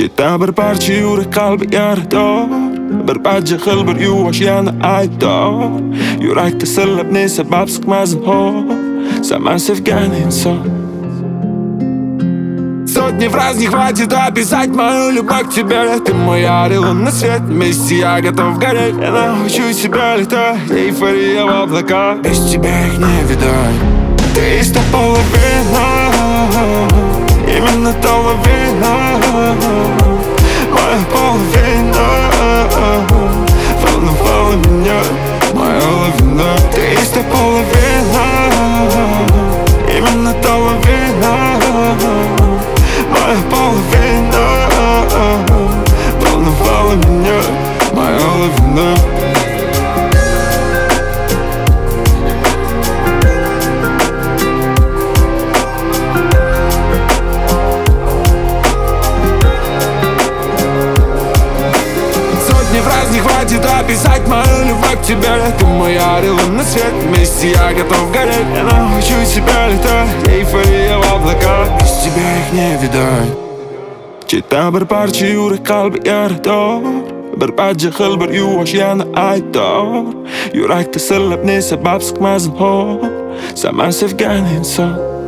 تعتبر parçı yürek kalbi yarador Bir bacı xilbir yuvaş yana aydor Yürekte sillab ne sebep sıkmazın hor Sen ben sevgen insan Сотни фраз не хватит описать мою любовь к тебе. Ты мой ярый лунный свет, вместе я готов гореть. Я научу себя летать, эйфория в облаках. Без тебя их не видать. Ты есть та половина, именно та половина, моя половина. Волновала меня моя лавина. Ты есть та половина, именно та половина, моя половина. Волновала меня моя лавина. Сотни фраз не хватит описать мою любовь к тебе. Ты мой ярый лунный свет, вместе я готов гореть. Я научу себя летать, эйфория в облаках. Без тебя их не видать. تعتبر parçı yürek kalbi yarador Bir bacı xilbir yuvaş yana aydor Yürekte sillab ne sebep sıkmazın hor Sen ben sevgen insan